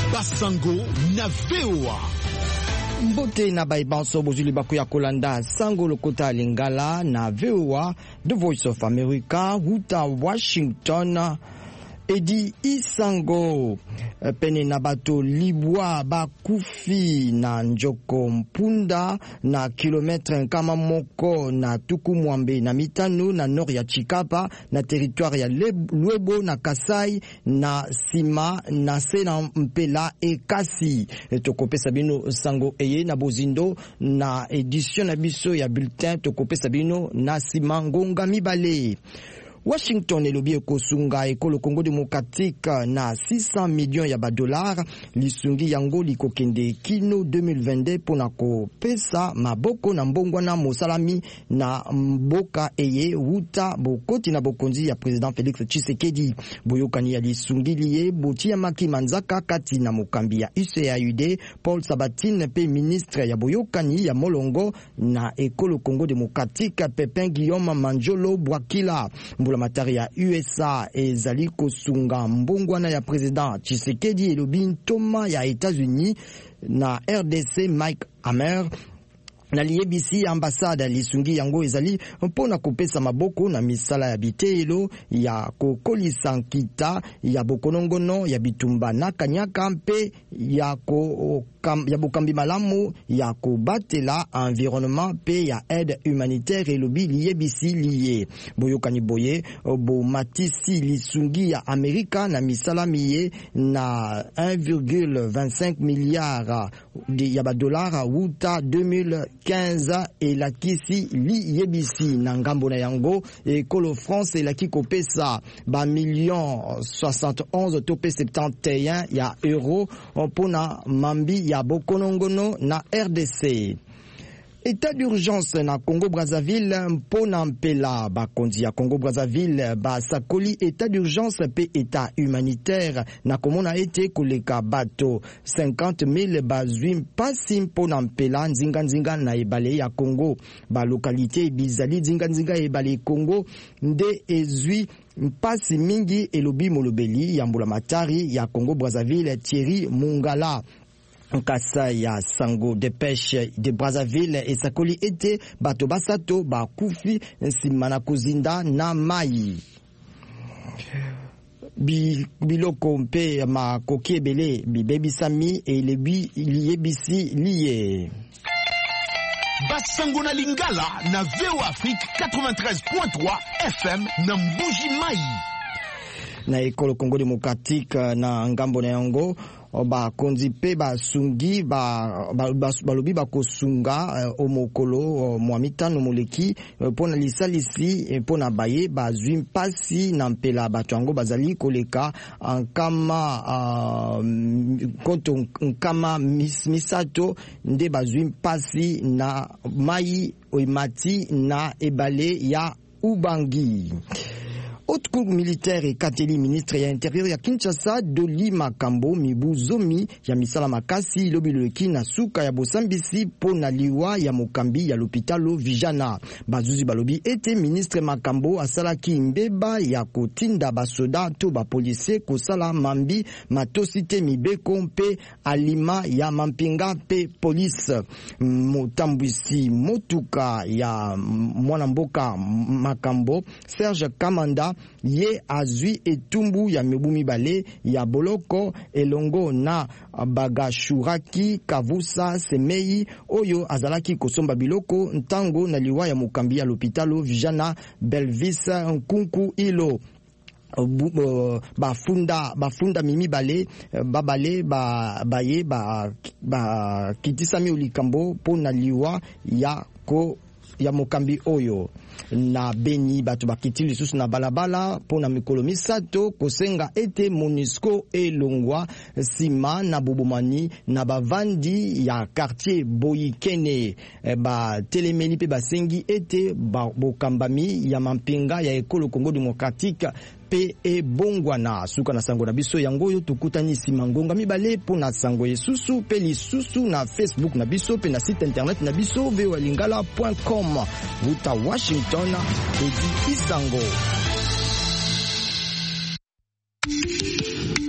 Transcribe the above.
Basango na VOA. Mbote na baibanso bozuli baku ya kolanda sango lokota lingala na VOA, The Voice of America, huta Washington. Edi Isango pene na bato libwa bakufi na njoko mpunda na kilometre nkama moko na tuku mwambe na mitano na nord ya Chikapa na territoire ya Lwebo na Kasai na Sima na Sena Mpela Ekasi. Tokopesa bino sango eye na bozindo na edition na biso ya bulletin tokopesa bino na Sima Ngonga Mibale. Washington elobi ekosunga ekolo Congo démocratique na 600 millions ya $, lisungi yango likokende kino 2022 pona kopesa maboko na mbongwana mosalami na mboka eye wuta bokoti na bokonzi ya president Félix Tshisekedi. Boyokani ya lisungi liye botia maki manzaka kati na mokambi ya UCAUD Paul Sabatine pe ministre ya boyokani ya molongo na ekolo Congo démocratique Pepin Guillaume Manjolo Bwakila. La matari ya USA ezali kosunga mbongwana ya president Tshisekedi elobi ntoma ya États-Unis na RDC Mike Hammer na liyebisi ambasada lisungi yango ezali mpona kopesa maboko na misala ya bitelo ya kokolisa nkita ya bokonongono ya bitumba na kanyaka mpe ya bokambi malamu ya kobatela environnement pe ya aide humanitaire elobi liyebisi liye. Boyokani boye bo matisi lisungi ya Amerika na misala miye na 1,25 milliard ya $, wuta 2015 elakisi liyebisi na ngambo na yango ekolo France elaki kopesa ba million 71 tope 71 ya euro mpona mambi ya bokonongono na RDC. État d'urgence na Congo-Brazzaville mpona mpela bakonzi ya Congo-Brazzaville basakoli état d'urgence pe état humanitaire na komona ete koleka bato 50,000 bazwi mpasi mpona mpela nzinga na ebale ya Congo. Ba localité bizali nzinga ebale Congo nde ezwi mpasi mingi elobi molobeli ya mbulamatari ya Congo-Brazzaville Thierry Mungala. Nkasa ya sango de pêche de Brazzaville esakoli ete bato basato bakufi nsima na kozinda na mai. Biloko mpe makoki ebele bibebisami elebi liyebisi liye. Basango na Lingala na VOA Afrique 93.3 FM na Mbuji Mai. Na ekolo Congo démocratique na ngambo na yango bakonzi pe basungi balobi bakosunga omokolo mwa mitano moleki pona lisalisi pona baye bazwi mpasi na mpela bato yango bazali koleka nkama misato nde bazwi mpasi na mai oimati na ebale ya Ubangi. Haute cour militaire et Kateli ministre ya intérieur ya Kinshasa Doli Makambo Mibuzomi ya misala makasi lobileki na suka ya bosambisi pona liwa ya mokambi ya l'hôpital Vijana. Bazuzi balobi ete ministre Makambo asalaki mbeba ya kotinda basoda to ba policier kosala mambi matosite mibeko mpe alima ya mampinga pe police. Motambwisi motuka ya mwana mboka Makambo Serge Kamanda ye azwi etumbu ya mibu mibale ya boloko elongo na Bagashuraki Kavusa Semei oyo azalaki kosomba biloko ntango na liwa ya mokambi ya l'hôpital Vijana Belvis Nkunku ilo. Bafunda mimi bale babale baye kitisami ulikambo pona liwa ya mokambi oyo. Na Beni bato bakiti lisusu na balabala pona mikolo misato kosenga ete MONUSCO elongwa sima na bobomani na bavandi ya quartier Boyikene ba telemeli pe basengi ete bokambami ya mampinga ya ekolo Congo démocratique pe ebongwana suka na sango na biso yango yo tukutani sima ngonga mibale pona sango yesusu pe lisusu na Facebook na biso pe na site internet na biso voalingala.com. Wuta Washington, Edi Isango.